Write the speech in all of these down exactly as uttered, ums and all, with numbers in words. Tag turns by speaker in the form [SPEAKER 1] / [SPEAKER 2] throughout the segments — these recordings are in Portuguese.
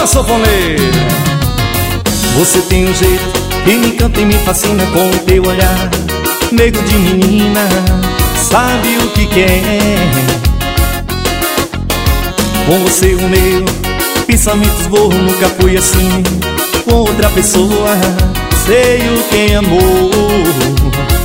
[SPEAKER 1] Estoura, sanfoneiro.
[SPEAKER 2] Você tem um jeito que me encanta e me fascina com o teu olhar, meigo de menina, sabe o que quer. Com você o meu pensamento esborro, nunca fui assim com outra pessoa, sei o que é amor.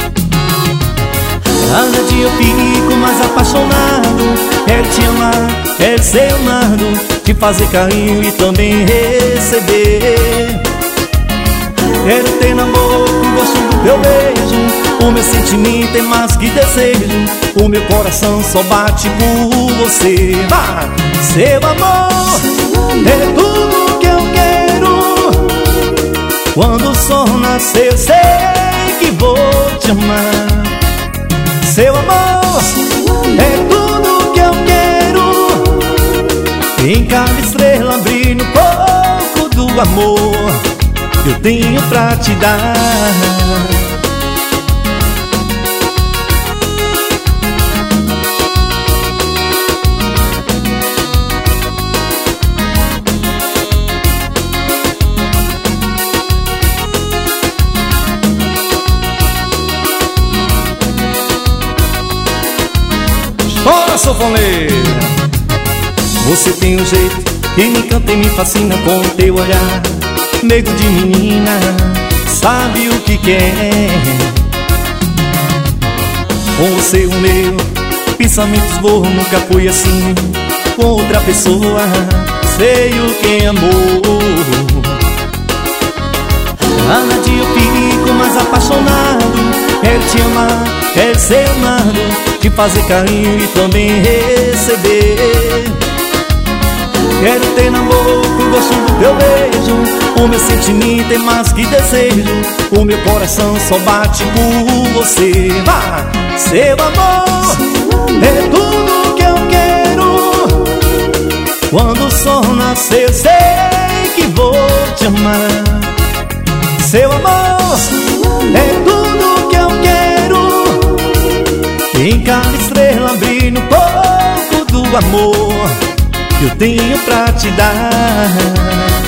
[SPEAKER 2] Cada dia eu fico mais apaixonado, quero te amar, quero ser amado, te fazer carinho e também receber. Quero ter na boca o gosto do teu beijo, o meu sentimento é mais que desejo, o meu coração só bate por você. Vai! Seu amor é tudo que eu quero, quando o sol nascer eu sei que vou te amar. Seu amor é tudo que eu quero, em cada estrela brilha um pouco do amor que eu tenho pra te dar.
[SPEAKER 1] Estoura, sanfoneiro.
[SPEAKER 2] Você tem um jeito que me encanta e me fascina com o teu olhar, meigo de menina, sabe o que quer. Com você o meu pensamento esborro, nunca fui assim com outra pessoa, sei o que é amor. Cada dia eu fico mais apaixonado, quero te amar, quero ser amado, te fazer carinho e também receber. Quero ter na boca o gosto do teu beijo, o meu sentimento é mais que desejo, o meu coração só bate por você. Vai! Seu amor é tudo que eu quero, quando o sol nascer eu sei que vou te amar. Seu amor é tudo que eu quero, em cada estrela brilha um pouco do amor que eu tenho pra te dar.